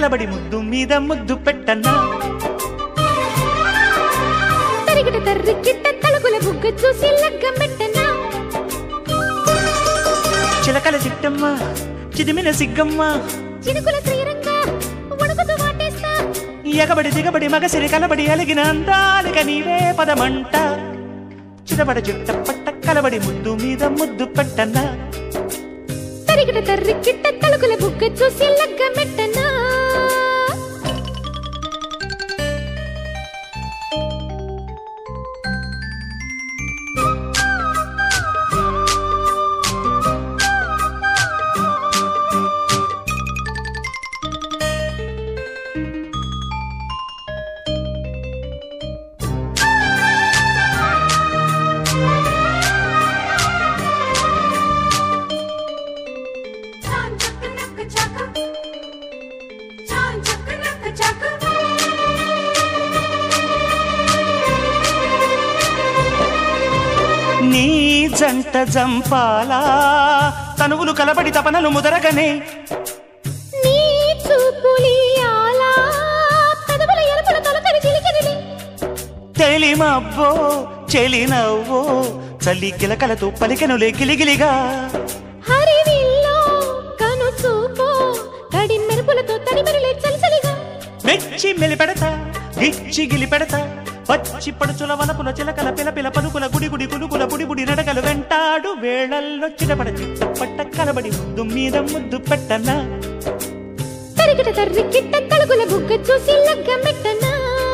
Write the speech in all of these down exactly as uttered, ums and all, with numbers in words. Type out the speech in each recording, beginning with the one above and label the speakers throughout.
Speaker 1: కలబడి ముద్దు మీద ముద్దు పెట్టన్నా
Speaker 2: తరిగిట తర్రికిట్ట తలుకుల బుగ్గ చూసి లగ్గం పెట్టన్నా
Speaker 1: చిలకల చిట్టమ్మ చిదిమిన సిగ్గమ్మ
Speaker 2: చినుకుల శ్రీరంగా వణుకుతూ వాటేస్తా
Speaker 1: ఎగబడి దిగబడి మగసిరి కలబడి అలిగిన అందాలిక నీవే పదమంట చిటబడ చుట్ట పట్ట కలబడి ముద్దు మీద ముద్దు పెట్టన్నా
Speaker 2: తరిగిట తర్రికిట్ట తలుకుల బుగ్గ చూసి లగ్గం పెట్టన్నా
Speaker 1: నీ జంట జంపాలా తనువులు కలబడి తపనలు ముదరగనే
Speaker 2: నీ చూపులియాలా పెదవుల ఎరుపుల తొలకరి చిలికిరిలి
Speaker 1: తెలిమబ్బో చెలినవ్వో చల్లి కిలకలతో పలికెనులే గిలిగిలిగా
Speaker 2: హరివిల్లో కను చూపో తడి మెరుపులతో తడిమెరులే చలిచలిగా
Speaker 1: మెచ్చి మెలిపెడతా గిచ్చి గిలిపెడతా పచ్చి పడుచుల వలపుల చిలకల పిలపిల పలుకుల గుడి గుడి కులుకుల బుడి బుడి నడకలు వెంటాడు వేళల్లో చిటపడ చిట్టపట్ట కలబడి ముద్దు మీద ముద్దు పెట్టన్నా
Speaker 2: తరిగిట తర్రికిట్ట తలుకుల బుగ్గ చూసి లగ్గం పెట్టన్నా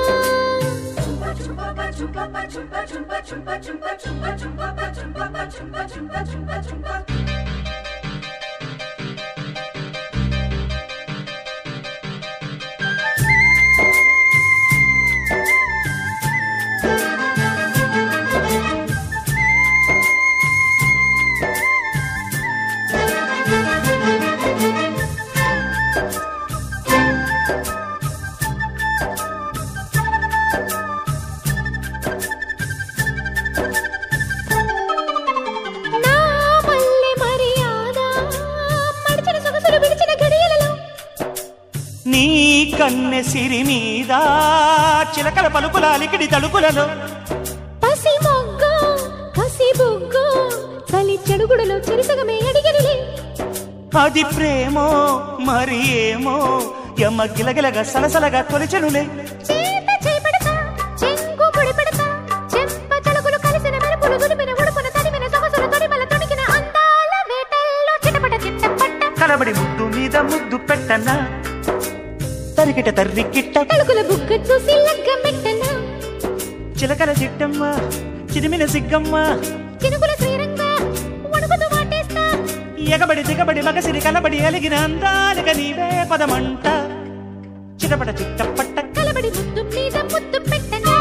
Speaker 1: నీ కన్నె సిరి మీద చిలకల పలుకుల అలికిడి తలుపులలో
Speaker 2: పసి మొగ్గో కసి బుగ్గో చలి చెడుగుడలో చెరిసగమే అడిగనిలే
Speaker 1: అది ప్రేమో మరి ఏమో యమ్మ గిలగిలగా సలసలగా తొలిచెనులే
Speaker 2: చేత చేపడతా చెంగు ముడి పెడతా చెంప చలుకులు కలిసిన మెరుపులు దులిపిన ఉడుపున తడిమిన సొగసుల తొడిమల తొడికిన అందాల వేటల్లో చిటపట చిట్టపట్ట
Speaker 1: కలబడి ముద్దు మీద ముద్దు పెట్టన్నా తరిగిట తర్రికిట్ట
Speaker 2: తలుకుల బుగ్గ చూసి లగ్గం పెట్టన్నా
Speaker 1: చిలకల చిట్టమ్మ చిదిమిన సిగ్గమ్మ
Speaker 2: చినుకుల శ్రీరంగా వణుకుతూ వాటేస్తా
Speaker 1: ఎగబడి దిగబడి మగసిరి కలబడి అలిగిన అందాలిక నీవే పదమంట చిటపట చిట్టపట్ట
Speaker 2: కలబడి ముద్దు మీద ముద్దు పెట్టన్నా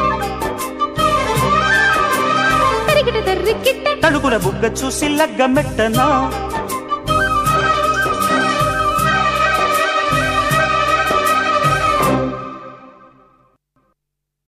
Speaker 2: తరిగిట తర్రికిట్ట
Speaker 1: తలుకుల బుగ్గ చూసి లగ్గం పెట్టనా